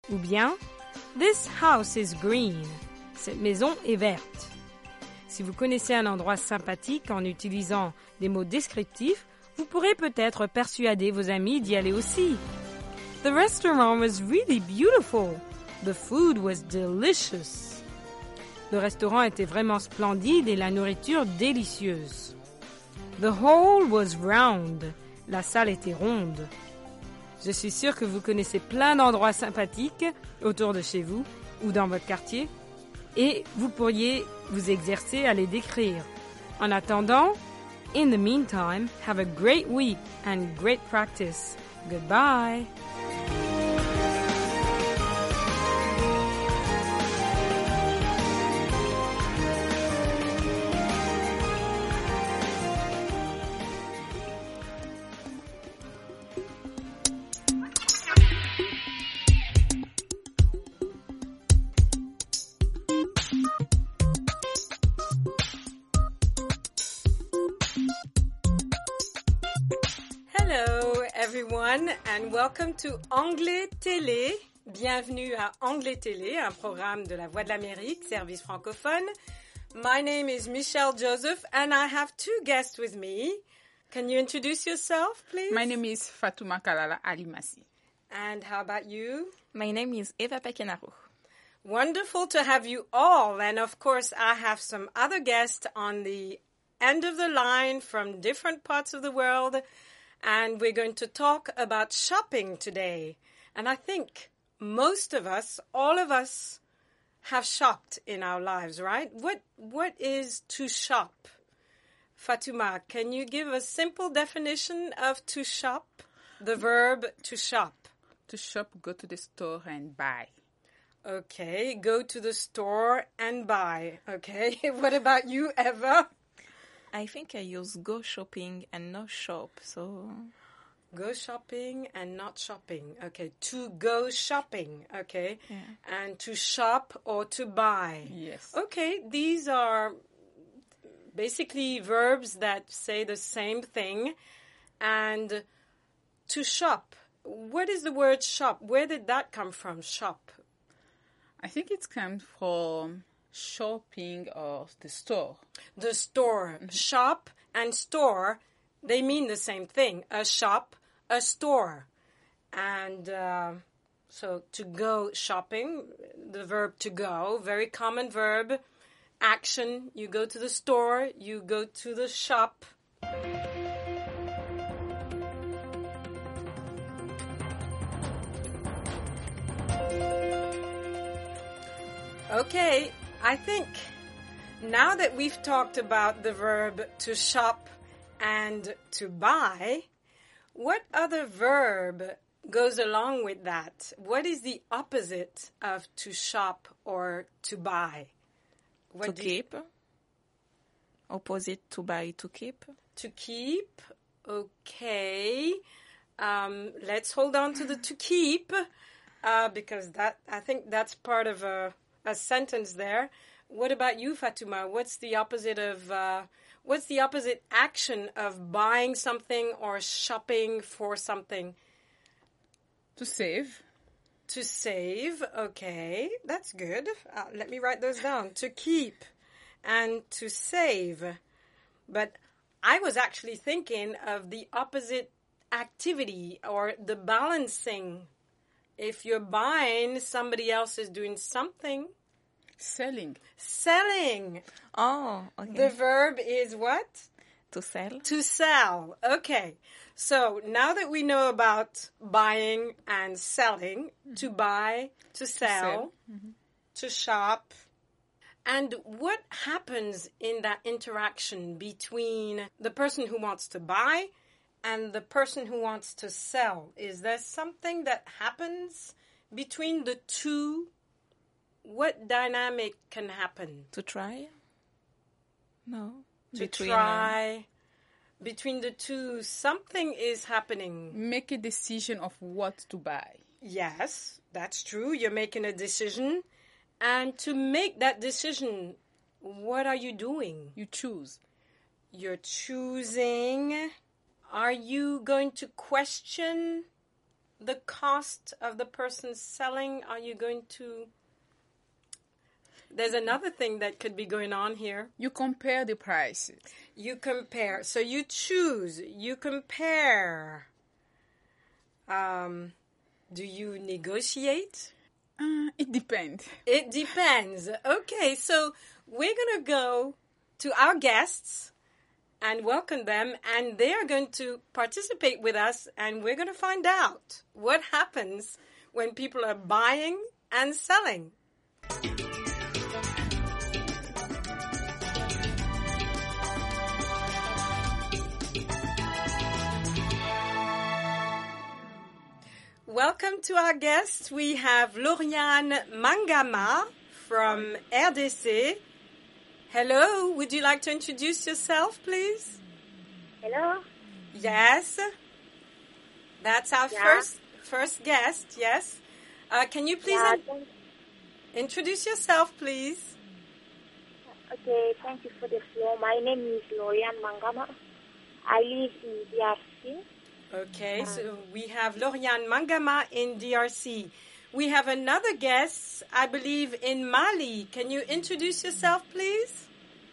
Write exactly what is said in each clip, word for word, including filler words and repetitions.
Ou bien, this house is green. Cette maison est verte. Si vous connaissez un endroit sympathique en utilisant des mots descriptifs, vous pourrez peut-être persuader vos amis d'y aller aussi. The restaurant was really beautiful. The food was delicious. Le restaurant était vraiment splendide et la nourriture délicieuse. The hall was round. La salle était ronde. Je suis sûre que vous connaissez plein d'endroits sympathiques autour de chez vous ou dans votre quartier et vous pourriez vous exercer à les décrire. En attendant, in the meantime, have a great week and great practice. Goodbye. Hello everyone and welcome to Anglais Télé. Bienvenue à Anglais Télé, un programme de la Voix de l'Amérique, service francophone. My name is Michelle Joseph and I have two guests with me. Can you introduce yourself, please? My name is Fatouma Kalala Alimasi. And how about you? My name is Eva Pekenaru. Wonderful to have you all. And of course, I have some other guests on the end of the line from different parts of the world. And we're going to talk about shopping today. And I think most of us, all of us, have shopped in our lives, right? What What is to shop? Fatouma, can you give a simple definition of to shop? The verb to shop. To shop, go to the store and buy. Okay, go to the store and buy. Okay, what about you, Eva? I think I use go shopping and not shop, so... Go shopping and not shopping. Okay, to go shopping, okay? Yeah. And to shop or to buy. Yes. Okay, these are basically verbs that say the same thing. And to shop, what is the word shop? Where did that come from, shop? I think it comes from shopping or the store. The store. Mm-hmm. Shop and store, they mean the same thing. A shop, a store. And uh, so to go shopping, the verb to go, very common verb. Action, you go to the store, you go to the shop. Okay, I think now that we've talked about the verb to shop and to buy, what other verb goes along with that? What is the opposite of to shop or to buy? What to keep. You... Opposite to buy, to keep. To keep. Okay. Um, let's hold on to the to keep uh, because that I think that's part of a... a sentence there. What about you, Fatouma? What's the opposite of, uh, what's the opposite action of buying something or shopping for something? To save. To save, okay. That's good. Uh, let me write those down. To keep and to save. But I was actually thinking of the opposite activity or the balancing. If you're buying, somebody else is doing something. Selling. Selling. Oh, okay. The verb is what? To sell. To sell. Okay. So now that we know about buying and selling, mm-hmm. to buy, to sell, to, sell. Mm-hmm. to shop. And what happens in that interaction between the person who wants to buy and the person who wants to sell? Is there something that happens between the two? What dynamic can happen? To try? No. To between, try. Uh, between the two, something is happening. Make a decision of what to buy. Yes, that's true. You're making a decision. And to make that decision, what are you doing? You choose. You're choosing. Are you going to question the cost of the person selling? Are you going to... There's another thing that could be going on here. You compare the prices. You compare. So you choose. You compare. Um, do you negotiate? Uh, it depends. It depends. Okay, so we're going to go to our guests and welcome them, and they are going to participate with us, and we're going to find out what happens when people are buying and selling. Welcome to our guests. We have Lauriane Mangama from R D C. Hello, would you like to introduce yourself, please? Hello? Yes. That's our Yeah. first first guest, yes. Uh, can you please Yeah, in- thank, introduce yourself, please? okay, thank you for the floor. My name is Lauriane Mangama. I live in D R C. Okay, so we have Lauriane Mangama in D R C. We have another guest, I believe, in Mali. Can you introduce yourself, please?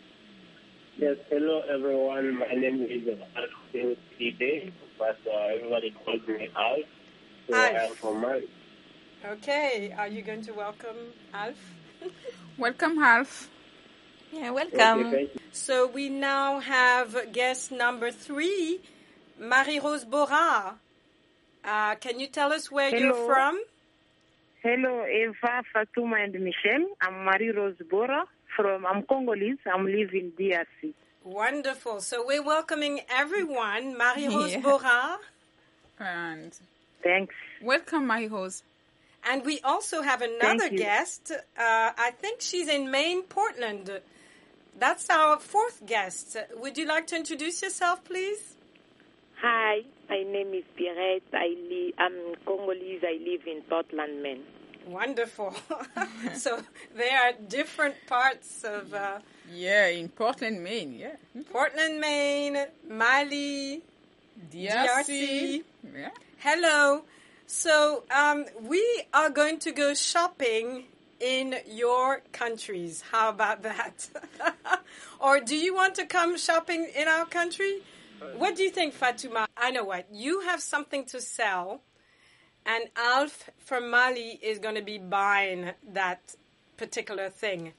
Yes, hello everyone. My name is Alf Ide, but uh, everybody calls me Alf. So I am Alf. from Mali. Okay, are you going to welcome Alf? Welcome, Half. Yeah, Okay, welcome. thank you. So we now have guest number three, Marie-Rose Bora. Uh, can you tell us where you're Hello. from? Hello, Eva, Fatuma, and Michelle. I'm Marie-Rose Bora from, I'm Congolese. I'm living in D R C. Wonderful. So we're welcoming everyone. Marie-Rose Yeah. Bora. And Thanks. welcome, my host. And we also have another Thank you. guest. Uh, I think she's in Maine, Portland. That's our fourth guest. Would you like to introduce yourself, please? Hi, my name is Pierrette. I li- I'm Congolese. I live in Portland, Maine. Wonderful. So there are different parts of uh, Yeah, in Portland, Maine. Yeah. Portland, Maine, Mali, D D R R C. C. Yeah. Hello. So um, we are going to go shopping in your countries. How about that? Or do you want to come shopping in our country? What do you think, Fatuma? I know what. You have something to sell, and Alf from Mali is going to be buying that particular thing.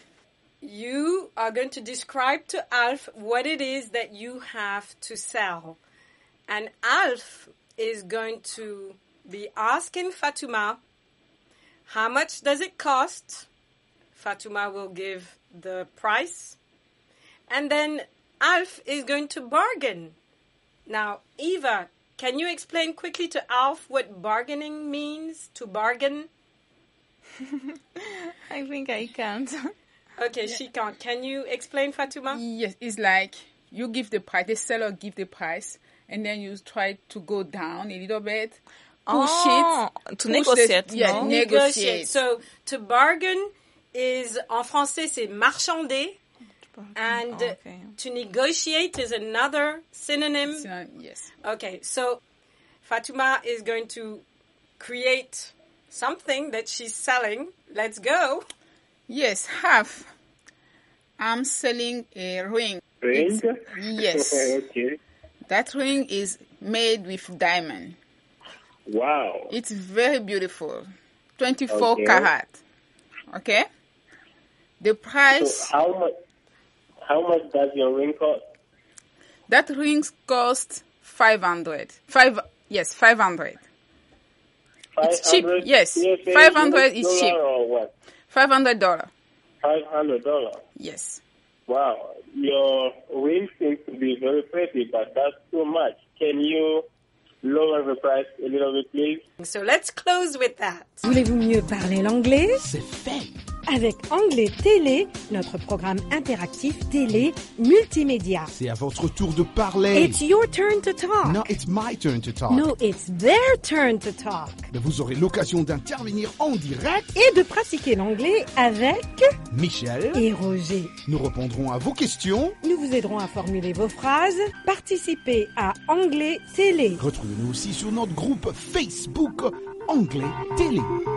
You are going to describe to Alf what it is that you have to sell. And Alf is going to be asking Fatuma, how much does it cost? Fatuma will give the price. And then Alf is going to bargain. Now, Eva, can you explain quickly to Alf what bargaining means, to bargain? I think I can't. Okay, she can't. Can you explain, Fatuma? Yes, it's like you give the price, the seller give the price, and then you try to go down a little bit, push Oh, it. to push negotiate, the, yeah, no? negotiate. So, to bargain is, en français, c'est marchander. And Oh, okay. to negotiate is another synonym. So, yes. Okay, so Fatuma is going to create something that she's selling. Let's go. Yes, half. I'm selling a ring. Ring? It's- yes. Okay. That ring is made with diamond. Wow. It's very beautiful. twenty-four Okay. karat. Okay? The price, So how much? How much does your ring cost? that ring cost five hundred. Five, yes, five hundred. It's cheap, five hundred yes. C F A five hundred is U S cheap. dollar Or what? five hundred dollars. Five hundred dollars. Yes. Wow. Your ring seems to be very pretty, but that's too much. Can you lower the price a little bit, please? So let's close with that. Voulez-vous mieux parler l'anglais? C'est fait. avec Anglais Télé, notre programme interactif télé multimédia. C'est à votre tour de parler. It's your turn to talk. No, it's my turn to talk. No, it's their turn to talk. Vous aurez l'occasion d'intervenir en direct et de pratiquer l'anglais avec Michel et Roger. Nous répondrons à vos questions. Nous vous aiderons à formuler vos phrases. Participez à Anglais Télé. Retrouvez-nous aussi sur notre groupe Facebook Anglais Télé.